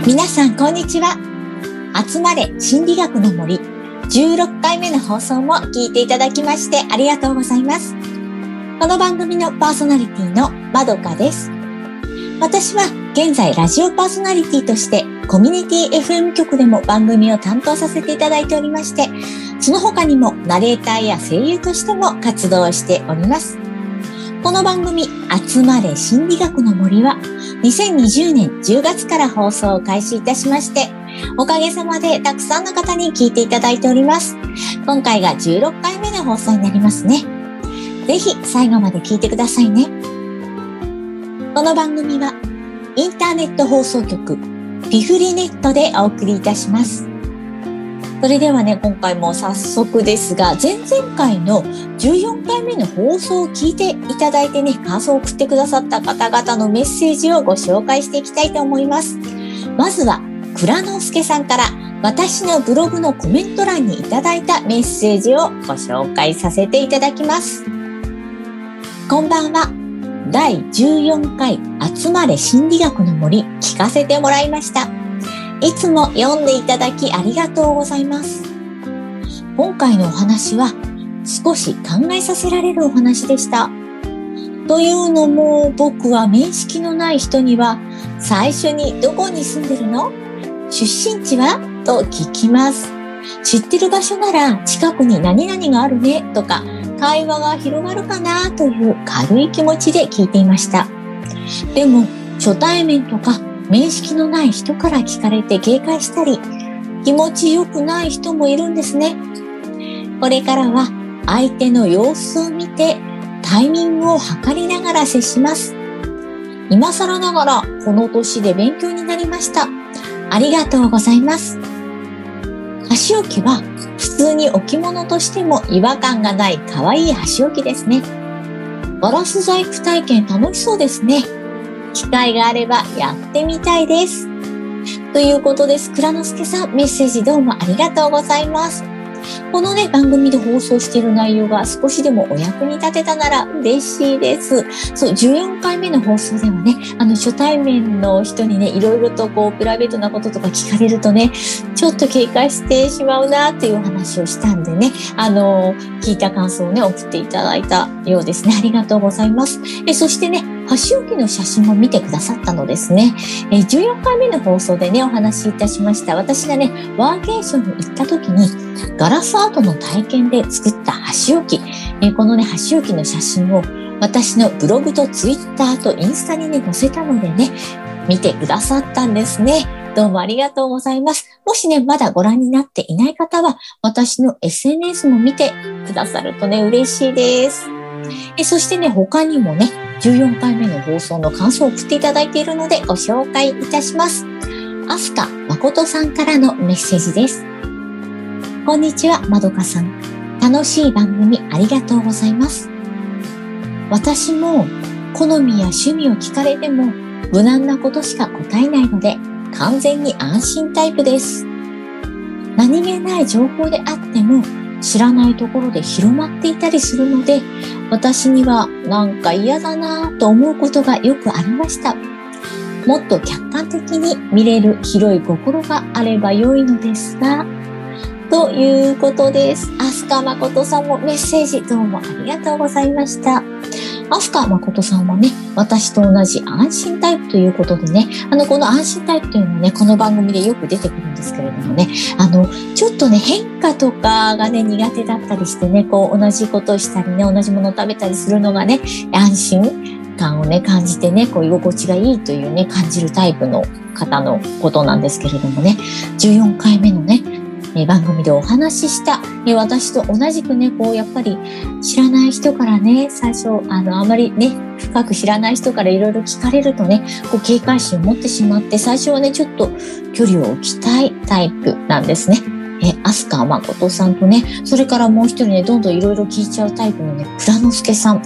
皆さんこんにちは。集まれ心理学の森16回目の放送も聞いていただきましてありがとうございます。この番組のパーソナリティのまどかです。私は現在ラジオパーソナリティとしてコミュニティ FM 局でも番組を担当させていただいておりまして、その他にもナレーターや声優としても活動しております。この番組集まれ心理学の森は2020年10月から放送を開始いたしまして、おかげさまでたくさんの方に聞いていただいております。今回が16回目の放送になりますね。ぜひ最後まで聞いてくださいね。この番組はインターネット放送局ピフリネットでお送りいたします。それではね、今回も早速ですが、前々回の14回目の放送を聞いていただいてね、感想を送ってくださった方々のメッセージをご紹介していきたいと思います。まずは、倉之助さんから私のブログのコメント欄にいただいたメッセージをご紹介させていただきます。こんばんは。第14回集まれ心理学の森聞かせてもらいました。いつも読んでいただきありがとうございます。今回のお話は少し考えさせられるお話でした。というのも僕は面識のない人には最初にどこに住んでるの？出身地は？と聞きます。知ってる場所なら近くに何々があるねとか会話が広がるかなという軽い気持ちで聞いていました。でも初対面とか面識のない人から聞かれて警戒したり、気持ちよくない人もいるんですね。これからは相手の様子を見てタイミングを測りながら接します。今更ながらこの年で勉強になりました。ありがとうございます。箸置きは普通に置物としても違和感がない可愛い箸置きですね。ガラス細工体験楽しそうですね。機会があればやってみたいです。ということです。倉之助さん、メッセージどうもありがとうございます。このね、番組で放送している内容が少しでもお役に立てたなら嬉しいです。そう、14回目の放送ではね、初対面の人にね、いろいろとプライベートなこととか聞かれるとね、ちょっと警戒してしまうなっていうお話をしたんでね、聞いた感想をね、送っていただいたようですね。ありがとうございます。そしてね、箸置きの写真を見てくださったのですね。14回目の放送でね、お話しいたしました。私がね、ワーケーションに行った時に、ガラスアートの体験で作った箸置き。このね、箸置きの写真を私のブログとツイッターとインスタにね、載せたのでね、見てくださったんですね。どうもありがとうございます。もしね、まだご覧になっていない方は、私の SNS も見てくださるとね、嬉しいです。そしてね、他にもね、14回目の放送の感想を送っていただいているのでご紹介いたします。アスカ誠さんからのメッセージです。こんにちは、まどかさん。楽しい番組ありがとうございます。私も好みや趣味を聞かれても無難なことしか答えないので完全に安心タイプです。何気ない情報であっても知らないところで広まっていたりするので、私にはなんか嫌だなぁと思うことがよくありました。もっと客観的に見れる広い心があれば良いのですが、ということです。アスカ誠さんもメッセージどうもありがとうございました。アスカ誠さんはね、私と同じ安心タイプということでね、この安心タイプというのはね、この番組でよく出てくるんですけれどもね、ちょっとね、変化とかがね、苦手だったりしてね、同じことをしたりね、同じものを食べたりするのがね、安心感をね、感じてね、居心地がいいというね、感じるタイプの方のことなんですけれどもね、14回目のね、番組でお話しした、私と同じくね、やっぱり知らない人からね、最初、あまりね、深く知らない人からいろいろ聞かれるとね、警戒心を持ってしまって、最初はね、ちょっと距離を置きたいタイプなんですね。アスカ誠さんとね、それからもう一人ね、どんどんいろいろ聞いちゃうタイプのね、倉之助さん。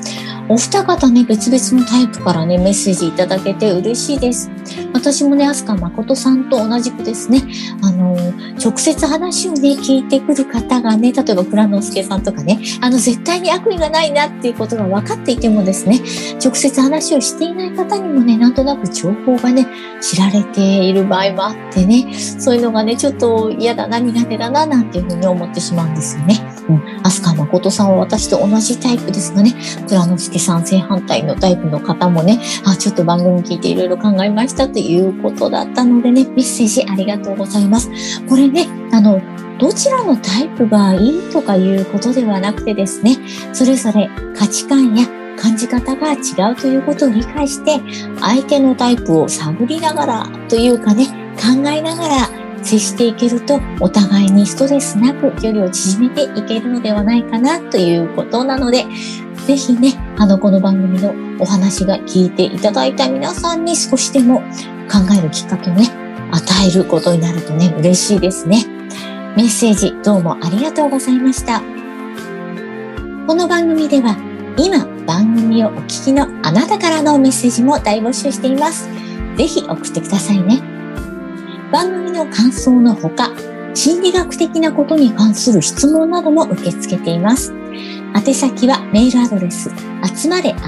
お二方ね、別々のタイプからね、メッセージいただけて嬉しいです。私もね、飛鳥誠さんと同じくですね、直接話をね、聞いてくる方がね、例えば蔵之介さんとかね、絶対に悪意がないなっていうことが分かっていてもですね、直接話をしていない方にもね、なんとなく情報がね、知られている場合もあってね、そういうのがね、ちょっと嫌だな、苦手だな、なんていうふうに思ってしまうんですよね。飛鳥誠さんは私と同じタイプですがね、蔵之介さん正反対のタイプの方もね、ちょっと番組聞いていろいろ考えましたということだったのでね、メッセージありがとうございます。これね、どちらのタイプがいいとかいうことではなくてですね、それぞれ価値観や感じ方が違うということを理解して、相手のタイプを探りながらというかね、考えながら接していけると、お互いにストレスなく距離を縮めていけるのではないかなということなので、ぜひね、この番組のお話が聞いていただいた皆さんに少しでも考えるきっかけをね、与えることになるとね、嬉しいですね。メッセージどうもありがとうございました。この番組では、今番組をお聞きのあなたからのメッセージも大募集しています。ぜひ送ってくださいね。番組の感想のほか、心理学的なことに関する質問なども受け付けています。宛先はメールアドレス、集まれ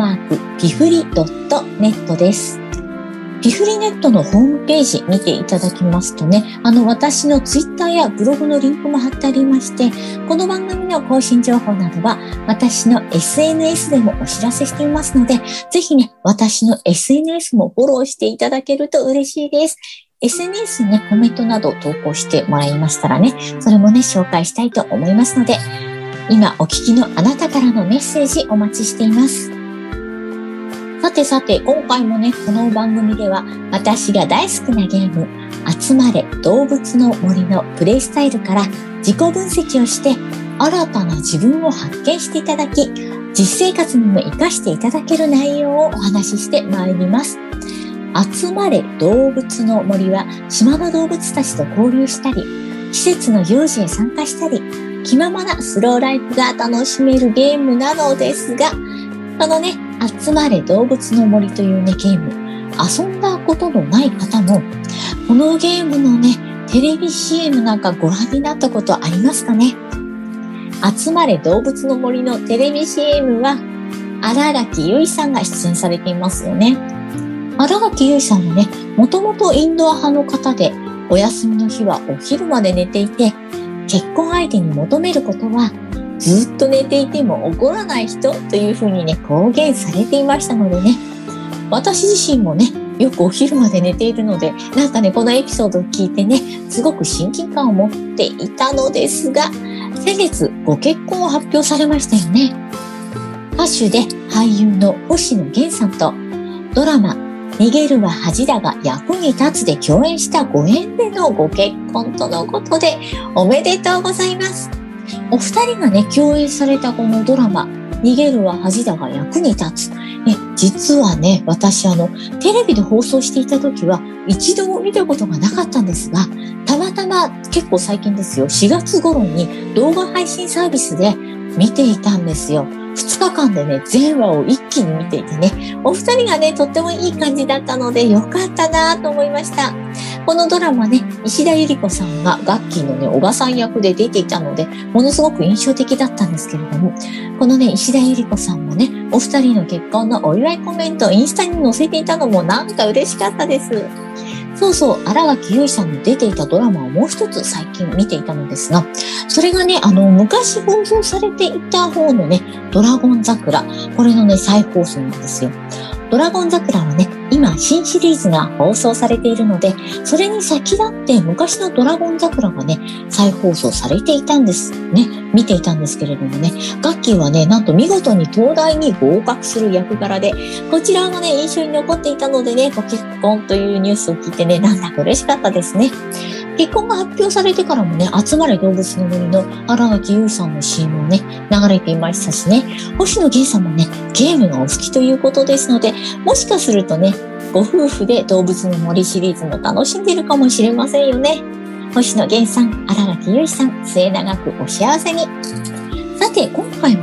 @pifuri.net です。ピフリネットのホームページ見ていただきますとね、私のツイッターやブログのリンクも貼ってありまして、この番組の更新情報などは私の SNS でもお知らせしていますので、ぜひね、私の SNS もフォローしていただけると嬉しいです。SNS にね、コメントなどを投稿してもらいましたらね、それもね、紹介したいと思いますので、今お聞きのあなたからのメッセージお待ちしています。さて、今回もね、この番組では私が大好きなゲーム、集まれ動物の森のプレイスタイルから自己分析をして、新たな自分を発見していただき、実生活にも活かしていただける内容をお話ししてまいります。集まれ動物の森は島の動物たちと交流したり、季節の行事へ参加したり、気ままなスローライフが楽しめるゲームなのですが、このね、集まれ動物の森というね、ゲーム、遊んだことのない方も、このゲームのね、テレビ CM なんかご覧になったことありますかね？集まれ動物の森のテレビ CM は、新垣結衣さんが出演されていますよね。新垣結衣さんはね、もともとインドア派の方で、お休みの日はお昼まで寝ていて、結婚相手に求めることは、ずっと寝ていても怒らない人というふうにね、公言されていましたのでね、私自身もね、よくお昼まで寝ているので、なんかね、このエピソードを聞いてね、すごく親近感を持っていたのですが、先月ご結婚を発表されましたよね。歌手で俳優の星野源さんとドラマ逃げるは恥だが役に立つで共演したご縁でのご結婚とのことでおめでとうございます。お二人がね、共演されたこのドラマ、逃げるは恥だが役に立つ。実はね、私テレビで放送していた時は一度も見たことがなかったんですが、たまたま結構最近ですよ、4月頃に動画配信サービスで見ていたんですよ。2日間でね、全話を一気に見ていてね、お二人がね、とってもいい感じだったのでよかったなと思いました。このドラマね、石田ゆり子さんがガッキーのね、おばさん役で出ていたので、ものすごく印象的だったんですけれども、このね、石田ゆり子さんもね、お二人の結婚のお祝いコメントをインスタに載せていたのもなんか嬉しかったです。そう、新垣結衣さんの出ていたドラマをもう一つ最近見ていたのですが、それがね、昔放送されていた方のね、ドラゴン桜、これのね、再放送なんですよ。ドラゴン桜はね、今新シリーズが放送されているので、それに先立って昔のドラゴン桜がね、再放送されていたんですね。見ていたんですけれどもね、ガッキーはね、なんと見事に東大に合格する役柄で、こちらもね、印象に残っていたのでね、ご結婚というニュースを聞いてね、なんだか嬉しかったですね。結婚が発表されてからもね、集まれ動物の森の新垣結衣さんの CM もね、流れていましたしね、星野源さんもね、ゲームがお好きということですので、もしかするとね、ご夫婦で動物の森シリーズも楽しんでいるかもしれませんよね。星野源さん、新垣結衣さん、末永くお幸せに。さて、今回もね、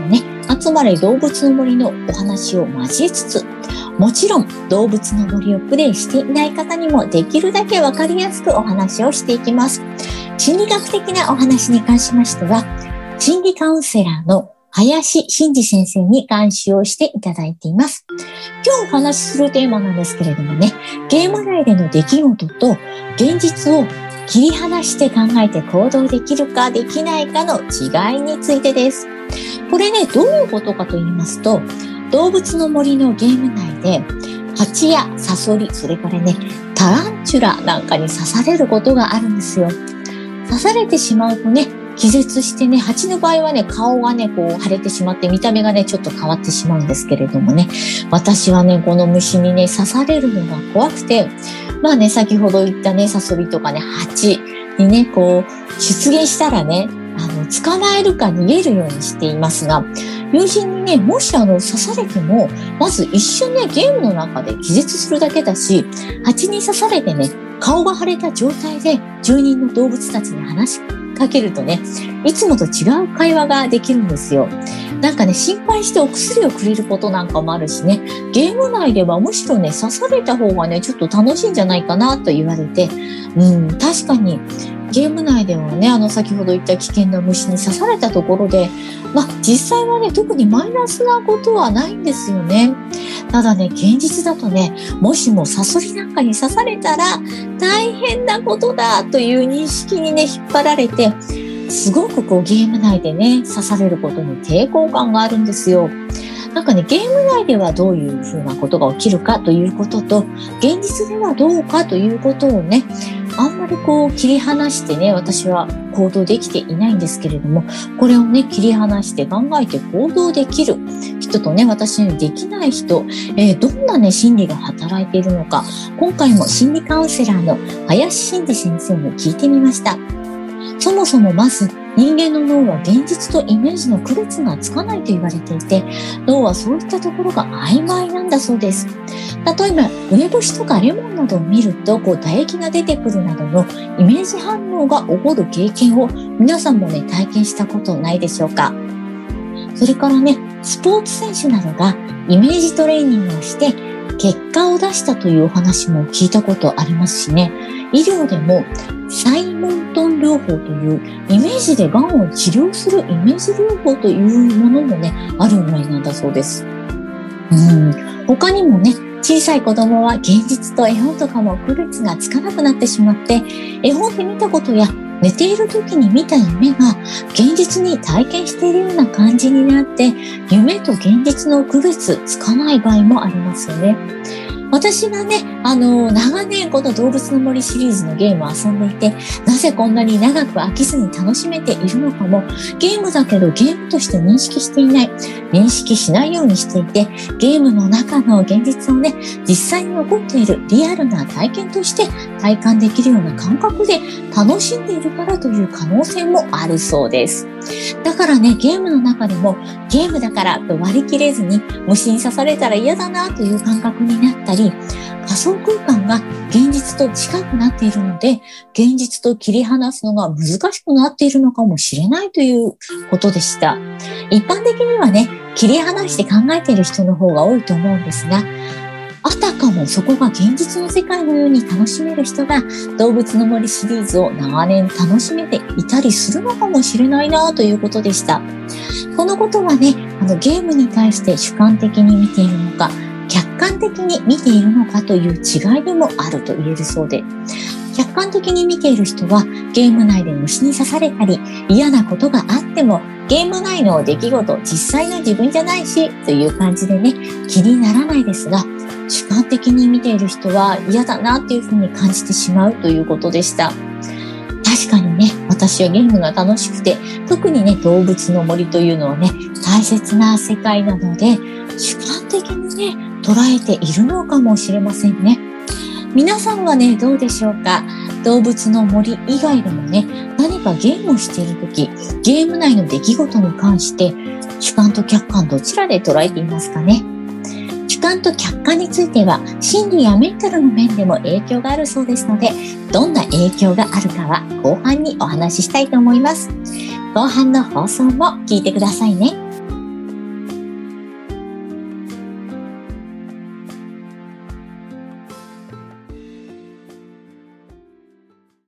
集まれ動物の森のお話を交えつつ、もちろん動物の森をプレイしていない方にもできるだけわかりやすくお話をしていきます。心理学的なお話に関しましては、心理カウンセラーの林真嗣先生に監修をしていただいています。今日お話しするテーマなんですけれどもね、ゲーム内での出来事と現実を切り離して考えて行動できるかできないかの違いについてです。これね、どういうことかと言いますと、動物の森のゲーム内で蜂やサソリ、それからね、タランチュラなんかに刺されることがあるんですよ。刺されてしまうとね、気絶してね、蜂の場合はね、顔がね、こう腫れてしまって見た目がね、ちょっと変わってしまうんですけれどもね、私はね、この虫にね、刺されるのが怖くて、まあね、先ほど言ったね、サソリとかね、蜂にね、こう、出現したらね、捕まえるか逃げるようにしていますが、友人にね、もし刺されても、まず一瞬ね、ゲームの中で気絶するだけだし、蜂に刺されてね、顔が腫れた状態で住人の動物たちに話しかけるとね、いつもと違う会話ができるんですよ。なんかね、心配してお薬をくれることなんかもあるしね、ゲーム内ではむしろね、刺された方がね、ちょっと楽しいんじゃないかなと言われて、確かにゲーム内ではね、先ほど言った危険な虫に刺されたところで、実際はね、特にマイナスなことはないんですよね。ただね、現実だとね、もしもサソリなんかに刺されたら大変なことだという認識にね、引っ張られて、すごくこうゲーム内でね、刺されることに抵抗感があるんですよ。なんかね、ゲーム内ではどういうふうなことが起きるかということと、現実ではどうかということをね、あんまりこう切り離してね、私は行動できていないんですけれども、これをね、切り離して考えて行動できる人とね、私にできない人、どんなね、心理が働いているのか、今回も心理カウンセラーの林真嗣先生に聞いてみました。そもそもまず、人間の脳は現実とイメージの区別がつかないと言われていて、脳はそういったところが曖昧なんだそうです。例えば、梅干しとかレモンなどを見ると、唾液が出てくるなどのイメージ反応が起こる経験を皆さんもね、体験したことないでしょうか。それからね、スポーツ選手などがイメージトレーニングをして結果を出したというお話も聞いたことありますしね、医療でもサイモントン療法というイメージで癌を治療するイメージ療法というものもね、あるぐらいなんだそうです。他にもね、小さい子供は現実と絵本とかも区別がつかなくなってしまって、絵本で見たことや寝ている時に見た夢が現実に体験しているような感じになって、夢と現実の区別つかない場合もありますよね。私がね、長年この動物の森シリーズのゲームを遊んでいて、なぜこんなに長く飽きずに楽しめているのかも、ゲームだけどゲームとして認識していない、認識しないようにしていて、ゲームの中の現実をね、実際に起こっているリアルな体験として体感できるような感覚で楽しんでいるからという可能性もあるそうです。だからね、ゲームの中でもゲームだからと割り切れずに虫に刺されたら嫌だなという感覚になったり、仮想空間が現実と近くなっているので、現実と切り離すのが難しくなっているのかもしれないということでした。一般的にはね、切り離して考えている人の方が多いと思うんですが、あたかもそこが現実の世界のように楽しめる人が動物の森シリーズを長年楽しめていたりするのかもしれないなということでした。このことはね、ゲームに対して主観的に見ているのか、客観的に見ているのかという違いでもあると言えるそうで、客観的に見ている人はゲーム内で虫に刺されたり嫌なことがあってもゲーム内の出来事、実際の自分じゃないしという感じでね、気にならないですが、主観的に見ている人は嫌だなっていうふうに感じてしまうということでした。確かにね、私はゲームが楽しくて、特にね、動物の森というのはね、大切な世界なので、主観的にね、捉えているのかもしれませんね。皆さんはね、どうでしょうか？動物の森以外でもね、何かゲームをしているとき、ゲーム内の出来事に関して、主観と客観どちらで捉えていますかね？主観と客観については、心理やメンタルの面でも影響があるそうですので、どんな影響があるかは後半にお話ししたいと思います。後半の放送も聞いてくださいね。